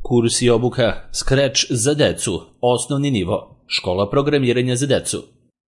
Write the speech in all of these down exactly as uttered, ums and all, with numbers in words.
Kurs i obuka Scratch za decu, osnovni nivo, škola programiranja za decu.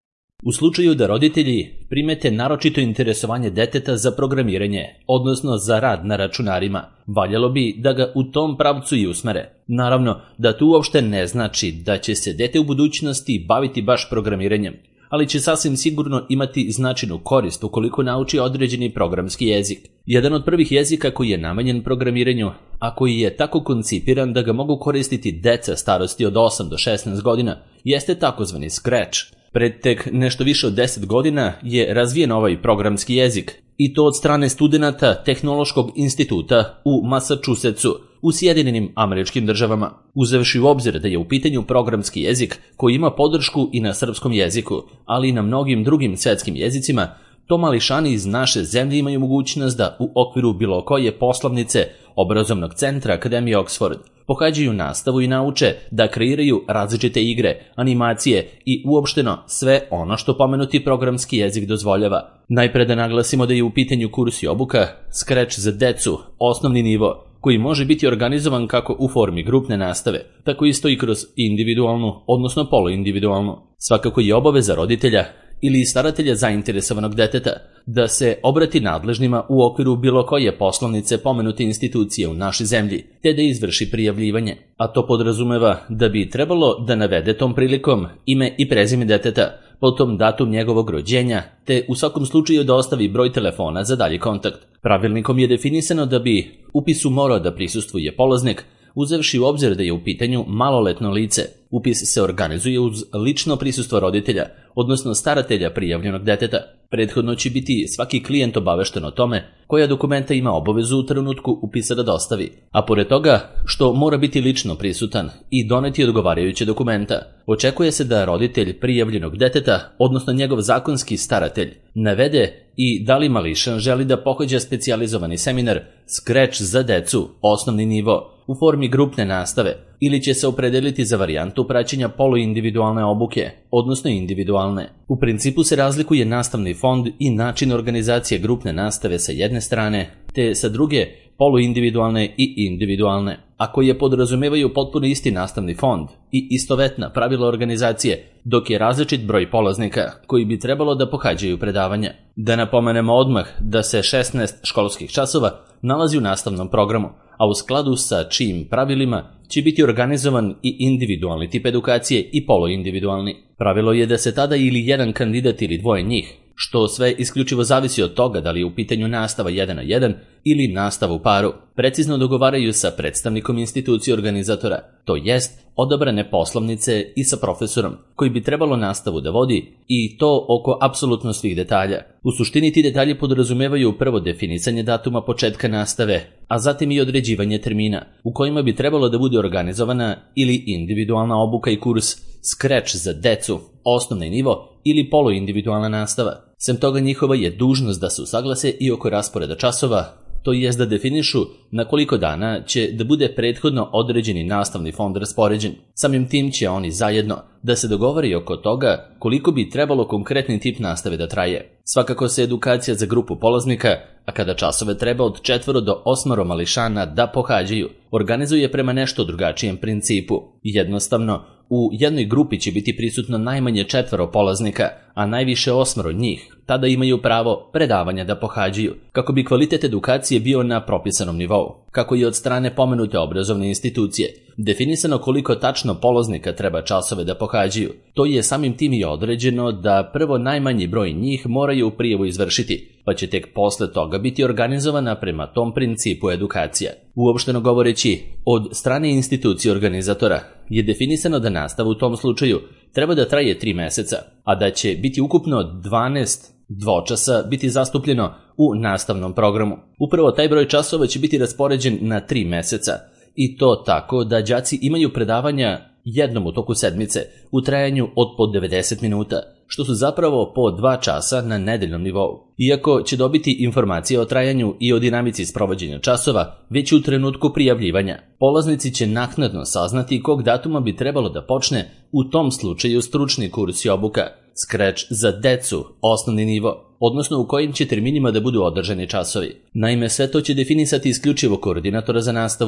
U slučaju da roditelji primete naročito interesovanje deteta za programiranje, odnosno za rad na računarima, valjalo bi da ga u tom pravcu i usmere. Naravno da to uopšte ne znači da će se dete u budućnosti baviti baš programiranjem, ali će sasvim sigurno imati značajnu korist ukoliko nauči određeni programski jezik. Jedan od prvih jezika koji je namenjen programiranju, a koji je tako koncipiran da ga mogu koristiti deca starosti od osam do šesnaest godina, jeste takozvani Scratch. Pred tek nešto više od deset godina je razvijen ovaj programski jezik, i to od strane studenata Tehnološkog instituta u Massachusettsu u Sjedinjenim Američkim Državama, uzevši u obzir da je u pitanju programski jezik koji ima podršku i na srpskom jeziku, ali i na mnogim drugim svetskim jezicima. To mališani iz naše zemlje imaju mogućnost da u okviru bilo koje poslovnice obrazovnog centra Akademije Oxford pohađaju nastavu i nauče da kreiraju različite igre, animacije i uopšteno sve ono što pomenuti programski jezik dozvoljava. Najpre da naglasimo da je u pitanju kurs i obuka Scratch za decu, osnovni nivo, koji može biti organizovan kako u formi grupne nastave, tako isto i kroz individualnu, odnosno poluindividualnu. Svakako je obaveza roditelja ili staratelja zainteresovanog deteta da se obrati nadležnima u okviru bilo koje poslovnice pomenute institucije u našoj zemlji, te da izvrši prijavljivanje, a to podrazumeva da bi trebalo da navede tom prilikom ime i prezime deteta, potom datum njegovog rođenja, te u svakom slučaju da ostavi broj telefona za dalji kontakt. Pravilnikom je definisano da bi upisu morao da prisustvuje polaznik, uzevši u obzir da je u pitanju maloletno lice. Upis se organizuje uz lično prisustvo roditelja, odnosno staratelja prijavljenog deteta. Prethodno će biti svaki klijent obavešten o tome koja dokumenta ima obavezu u trenutku upisa da dostavi, a pored toga što mora biti lično prisutan i doneti odgovarajuće dokumenta. Očekuje se da roditelj prijavljenog deteta, odnosno njegov zakonski staratelj, navede i da li mališan želi da pohađa specijalizovani seminar Scratch za decu, osnovni nivo, u formi grupne nastave, ili će se opredeliti za varijantu praćenja poluindividualne obuke, odnosno individualne. U principu se razlikuje nastavni fond i način organizacije grupne nastave sa jedne strane, te sa druge poluindividualne i individualne, a koje podrazumevaju potpuno isti nastavni fond i istovetna pravila organizacije, dok je različit broj polaznika koji bi trebalo da pohađaju predavanja. Da napomenemo odmah da se šesnaest školskih časova nalazi u nastavnom programu, a u skladu sa čijim pravilima će biti organizovan i individualni tip edukacije i poluindividualni. Pravilo je da se tada ili jedan kandidat ili dvoje njih, što sve isključivo zavisi od toga da li je u pitanju nastava jedan na jedan ili nastava u paru, precizno dogovaraju sa predstavnikom institucije organizatora, to jest odabrane poslovnice i sa profesorom, koji bi trebalo nastavu da vodi, i to oko apsolutno svih detalja. U suštini ti detalji podrazumevaju prvo definisanje datuma početka nastave, a zatim i određivanje termina u kojima bi trebalo da bude organizovana ili individualna obuka i kurs Scratch za decu, osnovni nivo ili poluindividualna nastava. Sem toga njihova je dužnost da se usaglase i oko rasporeda časova, to jest da definišu na koliko dana će da bude prethodno određeni nastavni fond raspoređen. Samim tim će oni zajedno da se dogovori oko toga koliko bi trebalo konkretni tip nastave da traje. Svakako se edukacija za grupu polaznika, a kada časove treba od četvoro do osmoro mališana da pohađaju, organizuje prema nešto drugačijem principu. Jednostavno, u jednoj grupi će biti prisutno najmanje četvoro polaznika, a najviše osmoro njih. Tada imaju pravo predavanja da pohađaju, kako bi kvalitet edukacije bio na propisanom nivou. Kako je od strane pomenute obrazovne institucije definisano koliko tačno polaznika treba časove da pohađaju, to je samim tim i određeno da prvo najmanji broj njih moraju prijavu izvršiti, pa će tek posle toga biti organizovana prema tom principu edukacija. Uopšteno govoreći, od strane institucije organizatora je definisano da nastava u tom slučaju treba da traje tri meseca, a da će biti ukupno dvanaest dvočasa biti zastupljeno u nastavnom programu. Upravo taj broj časova će biti raspoređen na tri meseca, i to tako da đaci imaju predavanja jednom u toku sedmice u trajanju od po devedeset minuta, što su zapravo po dva časa na nedeljnom nivou. Iako će dobiti informacije o trajanju i o dinamici sprovođenja časova već u trenutku prijavljivanja, polaznici će naknadno saznati kog datuma bi trebalo da počne u tom slučaju stručni kurs i obuka Scratch za decu, osnovni nivo, odnosno u kojim će terminima da budu održani časovi. Naime, sve to će definisati isključivo koordinatora za nastavu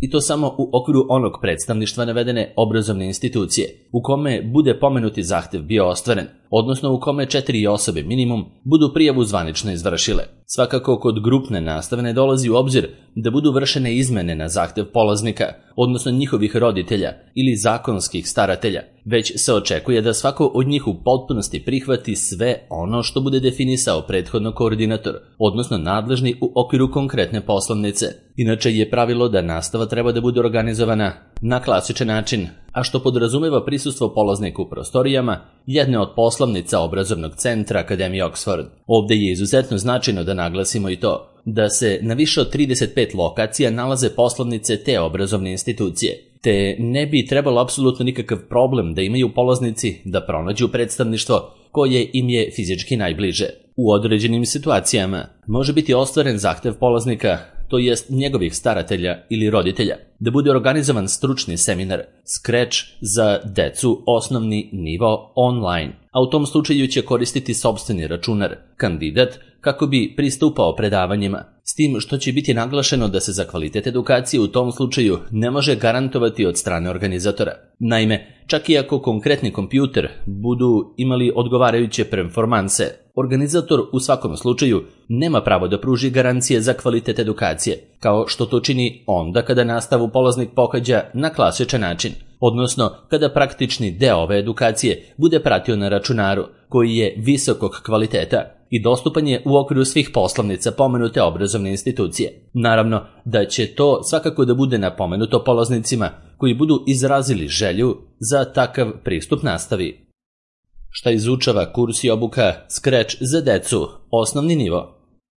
i to samo u okviru onog predstavništva navedene obrazovne institucije, u kome bude pomenuti zahtev bio ostvaren, odnosno u kome četiri osobe minimum budu prijavu zvanično izvršile. Svakako kod grupne nastave ne dolazi u obzir da budu vršene izmene na zahtev polaznika, odnosno njihovih roditelja ili zakonskih staratelja, već se očekuje da svako od njih u potpunosti prihvati sve ono što bude definisao prethodno koordinator, odnosno nadležni u okviru konkretne poslovnice. Inače je pravilo da nastava treba da bude organizovana na klasičan način, a što podrazumeva prisustvo polaznika u prostorijama jedne od poslovnica obrazovnog centra Akademije Oxford. Ovde je izuzetno značajno da naglasimo i to da se na više od trideset pet lokacija nalaze poslovnice te obrazovne institucije, te ne bi trebalo apsolutno nikakav problem da imaju polaznici da pronađu predstavništvo koje im je fizički najbliže. U određenim situacijama može biti ostvaren zahtev polaznika, to jest njegovih staratelja ili roditelja, da bude organizovan stručni seminar Scratch za decu osnovni nivo online, a u tom slučaju će koristiti sopstveni računar kandidat kako bi pristupao predavanjima, s tim što će biti naglašeno da se za kvalitet edukacije u tom slučaju ne može garantovati od strane organizatora. Naime, čak i ako konkretni kompjuter budu imali odgovarajuće performanse, organizator u svakom slučaju nema pravo da pruži garancije za kvalitet edukacije, kao što to čini onda kada nastavu polaznik pohađa na klasičan način, odnosno kada praktični deo ove edukacije bude pratio na računaru koji je visokog kvaliteta i dostupan je u okviru svih poslovnica pomenute obrazovne institucije. Naravno da će to svakako da bude napomenuto polaznicima koji budu izrazili želju za takav pristup nastavi. Šta izučava kurs i obuka Scratch za decu, osnovni nivo?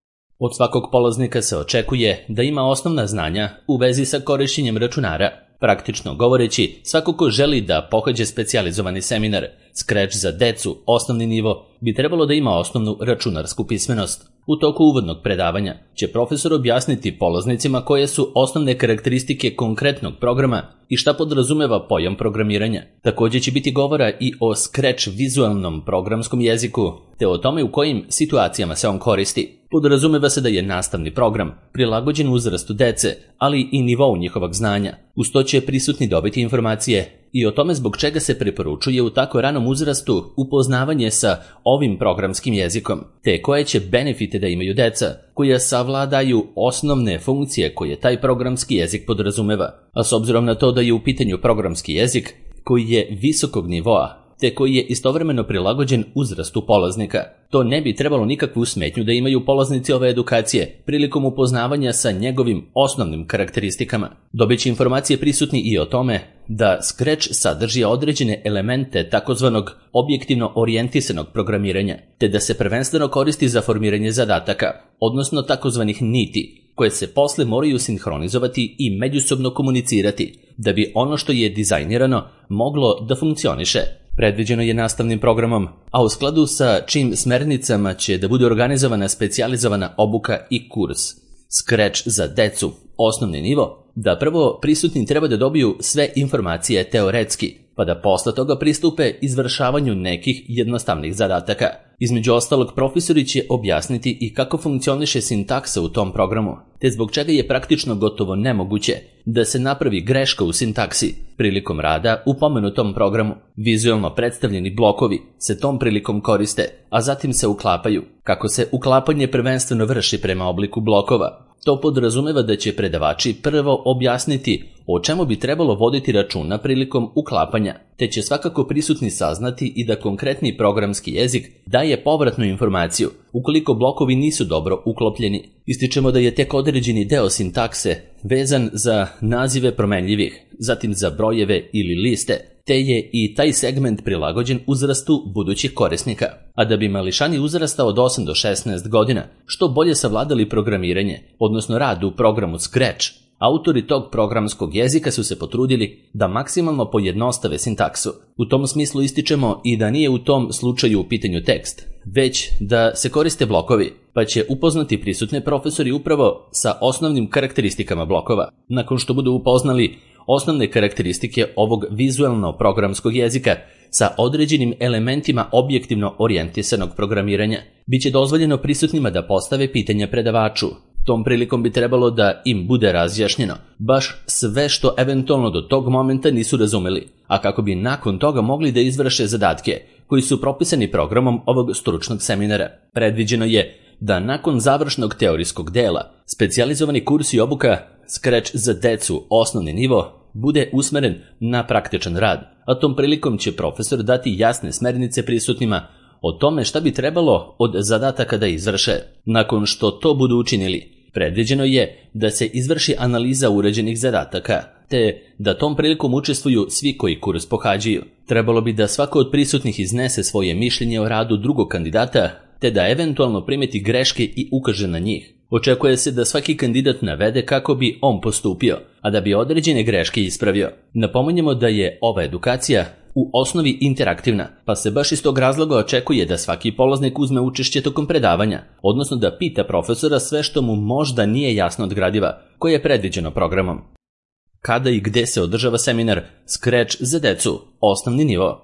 Od svakog polaznika se očekuje da ima osnovna znanja u vezi sa korišćenjem računara. Praktično govoreći, svako ko želi da pohađe specijalizovani seminar Scratch za decu, osnovni nivo, bi trebalo da ima osnovnu računarsku pismenost. U toku uvodnog predavanja će profesor objasniti polaznicima koje su osnovne karakteristike konkretnog programa i šta podrazumeva pojam programiranja. Također će biti govora i o Scratch vizualnom programskom jeziku, te o tome u kojim situacijama se on koristi. Podrazumeva se da je nastavni program prilagođen uzrastu dece, ali i nivou njihovog znanja. Uz to će prisutni dobiti informacije i o tome zbog čega se preporučuje u tako ranom uzrastu upoznavanje sa ovim programskim jezikom, te koje će benefite da imaju deca koja savladaju osnovne funkcije koje taj programski jezik podrazumeva. A s obzirom na to da je u pitanju programski jezik koji je visokog nivoa, te koji je istovremeno prilagođen uzrastu polaznika, to ne bi trebalo nikakvu smetnju da imaju polaznici ove edukacije prilikom upoznavanja sa njegovim osnovnim karakteristikama. Dobit će informacije prisutni i o tome da Scratch sadrži određene elemente takozvanog objektivno orijentisanog programiranja, te da se prvenstveno koristi za formiranje zadataka, odnosno takozvanih niti, koje se posle moraju sinhronizovati i međusobno komunicirati, da bi ono što je dizajnirano moglo da funkcioniše. Predviđeno je nastavnim programom, a u skladu sa čim smernicama će da bude organizovana specijalizovana obuka i kurs Scratch za decu, osnovni nivo, da prvo prisutni treba da dobiju sve informacije teoretski, pa da posle toga pristupe izvršavanju nekih jednostavnih zadataka. Između ostalog, profesori će objasniti i kako funkcioniše sintaksa u tom programu, te zbog čega je praktično gotovo nemoguće da se napravi greška u sintaksi prilikom rada u pomenutom programu. Vizualno predstavljeni blokovi se tom prilikom koriste, a zatim se uklapaju. Kako se uklapanje prvenstveno vrši prema obliku blokova, to podrazumeva da će predavači prvo objasniti o čemu bi trebalo voditi računa prilikom uklapanja, te će svakako prisutni saznati i da konkretni programski jezik daje povratnu informaciju ukoliko blokovi nisu dobro uklopljeni. Ističemo da je tek određeni deo sintakse vezan za nazive promenljivih, zatim za brojeve ili liste, te je i taj segment prilagođen uzrastu budućih korisnika. A da bi mališani uzrasta od osam do šesnaest godina što bolje savladali programiranje, odnosno rad u programu Scratch, autori tog programskog jezika su se potrudili da maksimalno pojednostave sintaksu. U tom smislu ističemo i da nije u tom slučaju u pitanju tekst, već da se koriste blokovi, pa će upoznati prisutne profesori upravo sa osnovnim karakteristikama blokova. Nakon što budu upoznali osnovne karakteristike ovog vizualno programskog jezika sa određenim elementima objektivno orijentisanog programiranja, biće dozvoljeno prisutnima da postave pitanja predavaču, Tom prilikom bi trebalo da im bude razjašnjeno baš sve što eventualno do tog momenta nisu razumeli, a kako bi nakon toga mogli da izvrše zadatke koji su propisani programom ovog stručnog seminara. Predviđeno je da nakon završnog teorijskog dela specijalizovani kurs i obuka Scratch za decu osnovni nivo bude usmeren na praktičan rad, a tom prilikom će profesor dati jasne smernice prisutnima o tome šta bi trebalo od zadataka da izvrše. Nakon što to budu učinili, predviđeno je da se izvrši analiza uređenih zadataka, te da tom prilikom učestvuju svi koji kurs pohađaju. Trebalo bi da svako od prisutnih iznese svoje mišljenje o radu drugog kandidata, te da eventualno primeti greške i ukaže na njih. Očekuje se da svaki kandidat navede kako bi on postupio, a da bi određene greške ispravio. Napominjemo da je ova edukacija u osnovi interaktivna, pa se baš iz tog razloga očekuje da svaki polaznik uzme učešće tokom predavanja, odnosno da pita profesora sve što mu možda nije jasno od gradiva koje je predviđeno programom. Kada i gde se održava seminar Scratch za decu, osnovni nivo?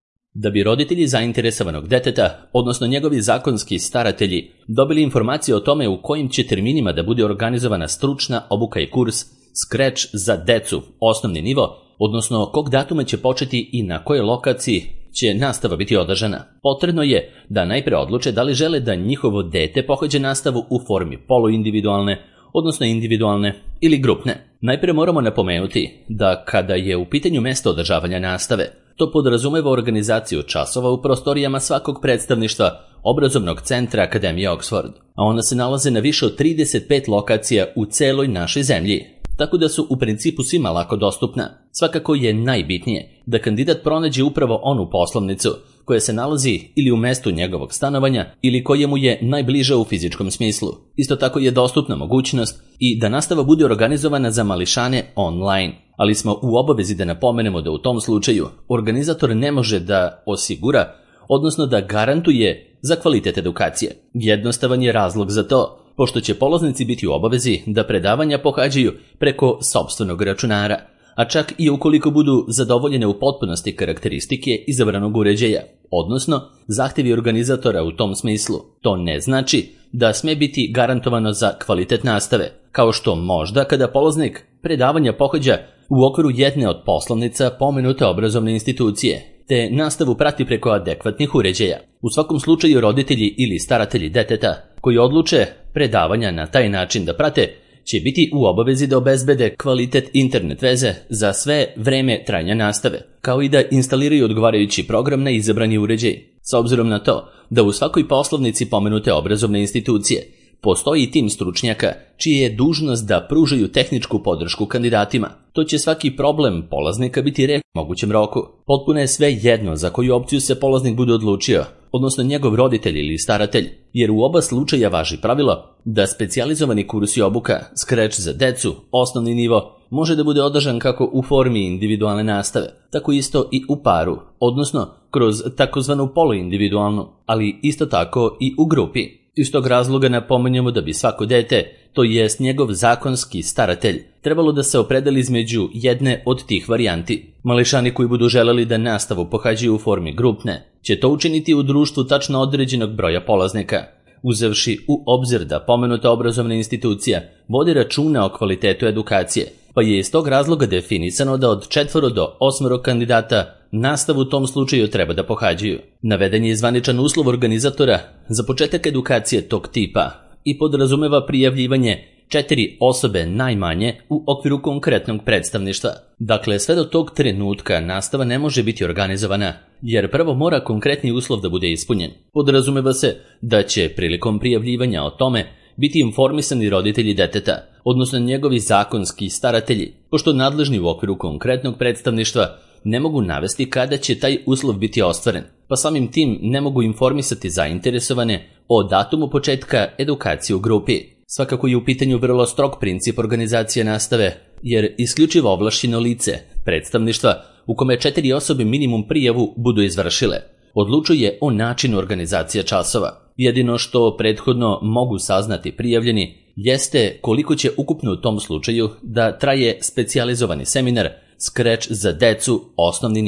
Da bi roditelji zainteresovanog deteta, odnosno njegovi zakonski staratelji, dobili informacije o tome u kojim će terminima da bude organizovana stručna obuka i kurs Scratch za decu, osnovni nivo, odnosno kog datuma će početi i na kojoj lokaciji će nastava biti održana. Potrebno je da najpre odluče da li žele da njihovo dete pohađa nastavu u formi poluindividualne, odnosno individualne ili grupne. Najpre moramo napomenuti da kada je u pitanju mesto održavanja nastave, to podrazumeva organizaciju časova u prostorijama svakog predstavništva obrazovnog centra Akademije Oxford, a ona se nalaze na više od trideset pet lokacija u celoj našoj zemlji, tako da su u principu svima lako dostupna. Svakako je najbitnije da kandidat pronađe upravo onu poslovnicu koja se nalazi ili u mestu njegovog stanovanja ili koje mu je najbliže u fizičkom smislu. Isto tako je dostupna mogućnost i da nastava bude organizovana za mališane online, ali smo u obavezi da napomenemo da u tom slučaju organizator ne može da osigura, odnosno da garantuje za kvalitet edukacije. Jednostavan je razlog za to, pošto će polaznici biti u obavezi da predavanja pohađaju preko sopstvenog računara, a čak i ukoliko budu zadovoljene u potpunosti karakteristike izabranog uređaja, odnosno zahtjevi organizatora u tom smislu. To ne znači da sme biti garantovano za kvalitet nastave, kao što možda kada polaznik predavanja pohađa u okviru jedne od poslovnica pomenute obrazovne institucije, te nastavu prati preko adekvatnih uređaja. U svakom slučaju roditelji ili staratelji deteta koji odluče predavanja na taj način da prate, će biti u obavezi da obezbede kvalitet internet veze za sve vreme trajanja nastave, kao i da instaliraju odgovarajući program na izabrani uređaj. S obzirom na to da u svakoj poslovnici pomenute obrazovne institucije postoji tim stručnjaka čije je dužnost da pružaju tehničku podršku kandidatima, to će svaki problem polaznika biti rešen u mogućem roku. Potpuno je sve jedno za koju opciju se polaznik bude odlučio, odnosno njegov roditelj ili staratelj, jer u oba slučaja važi pravilo da specijalizovani kurs i obuka Scratch za decu, osnovni nivo, može da bude održan kako u formi individualne nastave, tako isto i u paru, odnosno kroz takozvanu poluindividualnu, ali isto tako i u grupi. Iz tog razloga napominjemo da bi svako dete, to jest njegov zakonski staratelj, trebalo da se opredeli između jedne od tih varijanti. Mališani koji budu želeli da nastavu pohađaju u formi grupne, će to učiniti u društvu tačno određenog broja polaznika, uzevši u obzir da pomenuta obrazovna institucija vodi računa o kvalitetu edukacije, pa je iz tog razloga definisano da od četvoro do osmoro kandidata nastavu u tom slučaju treba da pohađaju. Naveden je zvaničan uslov organizatora za početak edukacije tog tipa i podrazumeva prijavljivanje četiri osobe najmanje u okviru konkretnog predstavništva. Dakle, sve do tog trenutka nastava ne može biti organizovana, jer prvo mora konkretni uslov da bude ispunjen. Podrazumeva se da će prilikom prijavljivanja o tome biti informisani roditelji deteta, odnosno njegovi zakonski staratelji, pošto nadležni u okviru konkretnog predstavništva ne mogu navesti kada će taj uslov biti ostvaren, pa samim tim ne mogu informisati zainteresovane o datumu početka edukacije u grupi. Svakako je u pitanju vrlo strog princip organizacije nastave, jer isključivo ovlašćeno lice predstavništva u kome četiri osobe minimum prijavu budu izvršile odlučuje o načinu organizacije časova. Jedino što prethodno mogu saznati prijavljeni jeste koliko će ukupno u tom slučaju da traje specijalizovani seminar Scratch za decu, osnovni nivo.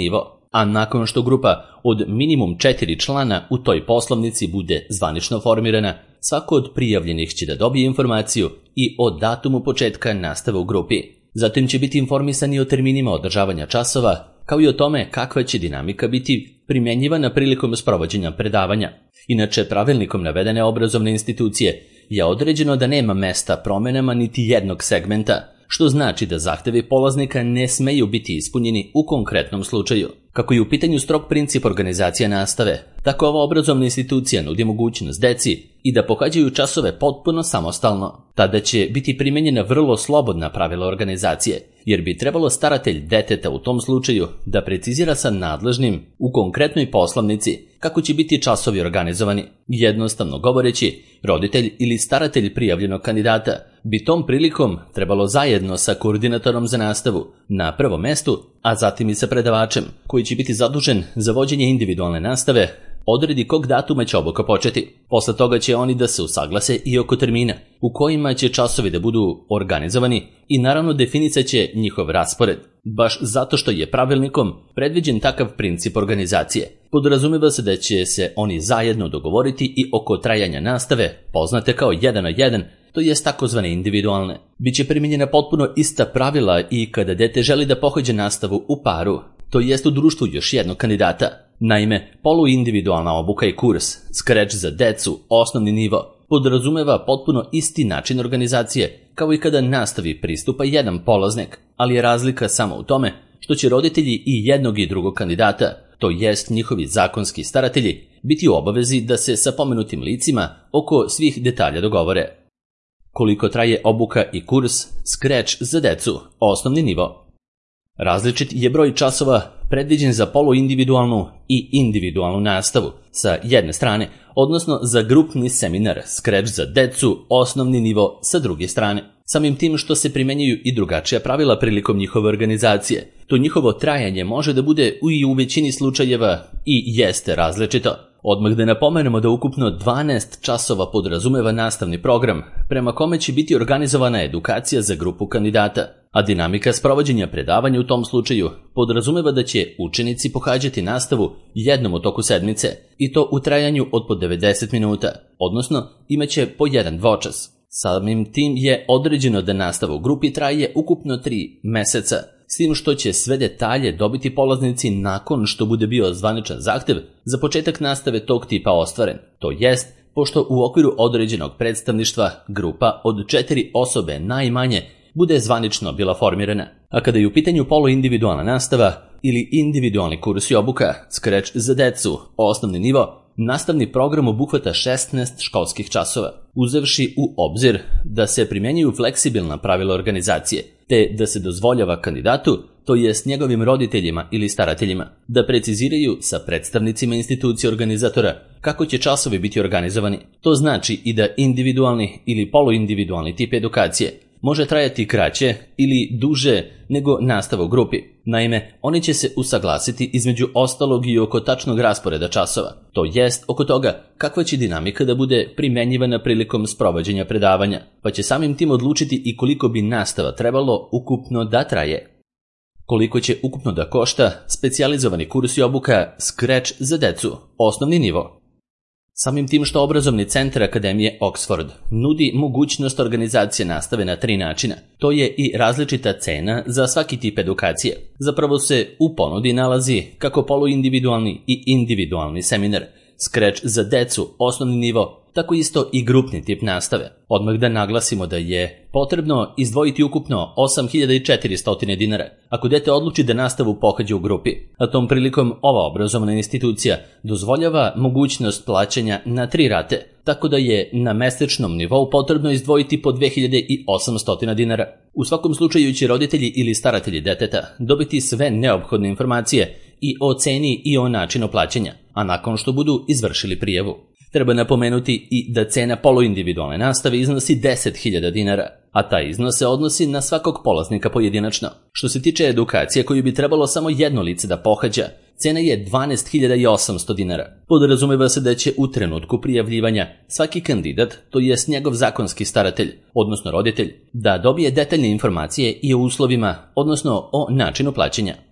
a nakon što grupa od minimum četiri člana u toj poslovnici bude zvanično formirana, svako od prijavljenih će da dobije informaciju i o datumu početka nastave u grupi. Zatim će biti informisani o terminima održavanja časova, kao i o tome kakva će dinamika biti primjenjivana prilikom sprovođenja predavanja. Inače, pravilnikom navedene obrazovne institucije je određeno da nema mesta promenama niti jednog segmenta, što znači da zahtevi polaznika ne smeju biti ispunjeni u konkretnom slučaju. Kako je u pitanju strog princip organizacije nastave, tako ova obrazovna institucija nudi mogućnost deci i da pohađaju časove potpuno samostalno. Tada će biti primenjena vrlo slobodna pravila organizacije, jer bi trebalo staratelj deteta u tom slučaju da precizira sa nadležnim u konkretnoj poslovnici kako će biti časovi organizovani. Jednostavno govoreći, roditelj ili staratelj prijavljenog kandidata bi tom prilikom trebalo zajedno sa koordinatorom za nastavu na prvom mestu, a zatim i sa predavačem, koji će biti zadužen za vođenje individualne nastave, odredi kog datuma će obuka početi. Posle toga će oni da se usaglase i oko termina u kojima će časovi da budu organizovani i naravno definicat će njihov raspored. Baš zato što je pravilnikom predviđen takav princip organizacije. Podrazumeva se da će se oni zajedno dogovoriti i oko trajanja nastave, poznate kao jedan na jedan, to jest takozvane individualne. Biće primjenjena potpuno ista pravila i kada dete želi da pohađa nastavu u paru, to jest u društvu još jednog kandidata. Naime, poluindividualna obuka i kurs, Scratch za decu, osnovni nivo, podrazumeva potpuno isti način organizacije, kao i kada nastavi pristupa jedan polaznik, ali je razlika samo u tome što će roditelji i jednog i drugog kandidata, to jest njihovi zakonski staratelji, biti u obavezi da se sa pomenutim licima oko svih detalja dogovore. Koliko traje obuka i kurs Scratch za decu, osnovni nivo? Različit je broj časova predviđen za poluindividualnu i individualnu nastavu sa jedne strane, odnosno za grupni seminar Scratch za decu, osnovni nivo sa druge strane. Samim tim što se primenjuju i drugačija pravila prilikom njihove organizacije, to njihovo trajanje može da bude i u većini slučajeva i jeste različito. Odmah da napomenemo da ukupno dvanaest časova podrazumeva nastavni program, prema kome će biti organizovana edukacija za grupu kandidata, a dinamika sprovođenja predavanja u tom slučaju podrazumeva da će učenici pohađati nastavu jednom u toku sedmice, i to u trajanju od po devedeset minuta, odnosno imaće po jedan dvočas. Samim tim je određeno da nastava u grupi traje ukupno tri meseca, s tim što će sve detalje dobiti polaznici nakon što bude bio zvaničan zahtev za početak nastave tog tipa ostvaren. To jest, pošto u okviru određenog predstavništva grupa od četiri osobe najmanje bude zvanično bila formirana. A kada je u pitanju poluindividualna nastava ili individualni kurs i obuka Scratch za decu, osnovni nivo, nastavni program obuhvata šesnaest školskih časova, uzevši u obzir da se primjenjuju fleksibilna pravila organizacije, te da se dozvoljava kandidatu, to jest njegovim roditeljima ili starateljima, da preciziraju sa predstavnicima institucije organizatora kako će časovi biti organizovani. To znači i da individualni ili poluindividualni tip edukacije može trajati kraće ili duže nego nastava u grupi. Naime, oni će se usaglasiti između ostalog i oko tačnog rasporeda časova, to jest oko toga kakva će dinamika da bude primenjivana prilikom sprovođenja predavanja, pa će samim tim odlučiti i koliko bi nastava trebalo ukupno da traje. Koliko će ukupno da košta specijalizovani kurs i obuka Scratch za decu, osnovni nivo? Samim tim što obrazovni centar Akademije Oxford nudi mogućnost organizacije nastave na tri načina, to je i različita cena za svaki tip edukacije. Zapravo se u ponudi nalazi kako poluindividualni i individualni seminar, Scratch za decu, osnovni nivo, tako isto i grupni tip nastave. Odmah da naglasimo da je potrebno izdvojiti ukupno osam hiljada četiristo dinara ako dete odluči da nastavu pohađa u grupi, a tom prilikom ova obrazovna institucija dozvoljava mogućnost plaćanja na tri rate, tako da je na mesečnom nivou potrebno izdvojiti po dve hiljade osamsto dinara. U svakom slučaju će roditelji ili staratelji deteta dobiti sve neophodne informacije i o ceni i o načinu plaćanja, a nakon što budu izvršili prijavu. Treba napomenuti i da cena poluindividualne nastave iznosi deset hiljada dinara, a taj iznos se odnosi na svakog polaznika pojedinačno. Što se tiče edukacije koju bi trebalo samo jedno lice da pohađa, cena je dvanaest hiljada osamsto dinara. Podrazumeva se da će u trenutku prijavljivanja svaki kandidat, to jest njegov zakonski staratelj, odnosno roditelj, da dobije detaljne informacije i o uslovima, odnosno o načinu plaćanja.